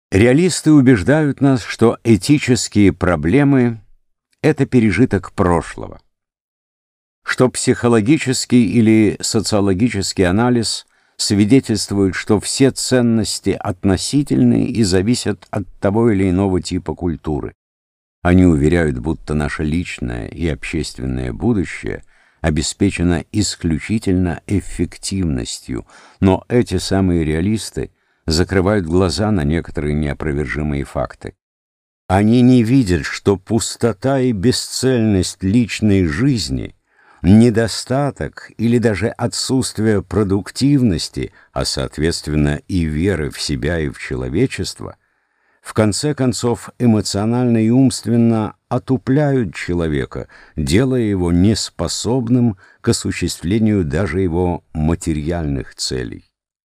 Реалисты убеждают нас, что этические проблемы — это пережиток прошлого, что психологический или социологический анализ свидетельствует, что все ценности относительны и зависят от того или иного типа культуры. Они уверяют, будто наше личное и общественное будущее обеспечено исключительно эффективностью, но эти самые реалисты закрывают глаза на некоторые неопровержимые факты. Они не видят, что пустота и бесцельность личной жизни, недостаток или даже отсутствие продуктивности, а соответственно и веры в себя и в человечество, в конце концов эмоционально и умственно отупляют человека, делая его неспособным к осуществлению даже его материальных целей.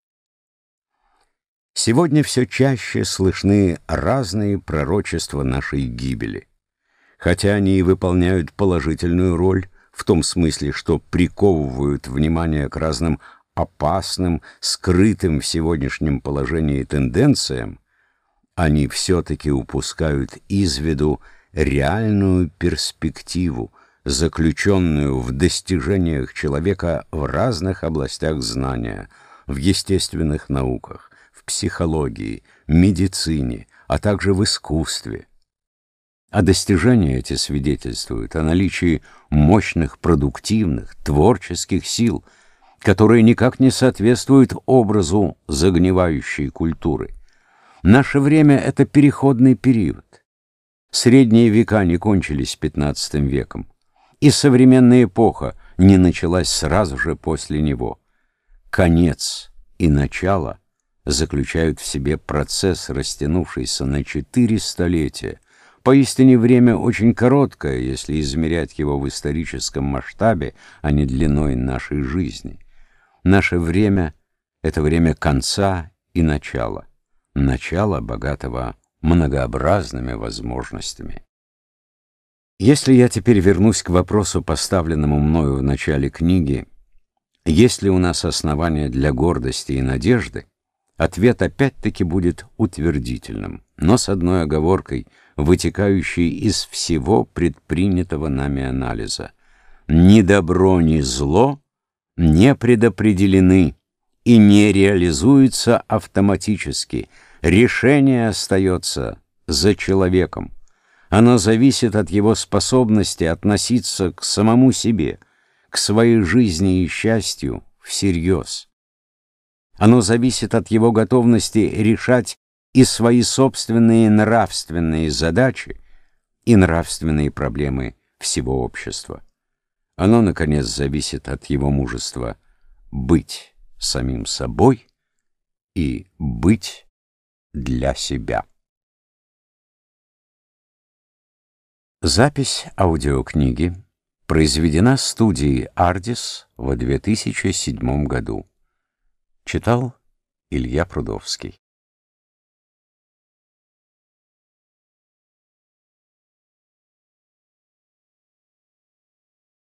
Сегодня все чаще слышны разные пророчества нашей гибели. Хотя они и выполняют положительную роль, в том смысле, что приковывают внимание к разным опасным, скрытым в сегодняшнем положении тенденциям, они все-таки упускают из виду реальную перспективу, заключенную в достижениях человека в разных областях знания, в естественных науках, в психологии, медицине, а также в искусстве. А достижения эти свидетельствуют о наличии мощных, продуктивных, творческих сил, которые никак не соответствуют образу загнивающей культуры. Наше время — это переходный период. Средние века не кончились XV веком, и современная эпоха не началась сразу же после него. Конец и начало заключают в себе процесс, растянувшийся на 4 столетия. Поистине время очень короткое, если измерять его в историческом масштабе, а не длиной нашей жизни. Наше время — это время конца и начала. Начало, богатого многообразными возможностями. Если я теперь вернусь к вопросу, поставленному мною в начале книги, есть ли у нас основания для гордости и надежды, ответ опять-таки будет утвердительным, но с одной оговоркой, вытекающей из всего предпринятого нами анализа. Ни добро, ни зло не предопределены и не реализуются автоматически. Решение остается за человеком. Оно зависит от его способности относиться к самому себе, к своей жизни и счастью всерьез. Оно зависит от его готовности решать и свои собственные нравственные задачи, и нравственные проблемы всего общества. Оно, наконец, зависит от его мужества быть самим собой и быть для себя. Запись аудиокниги произведена студией «Ардис» в 2007 году. Читал Илья Прудовский.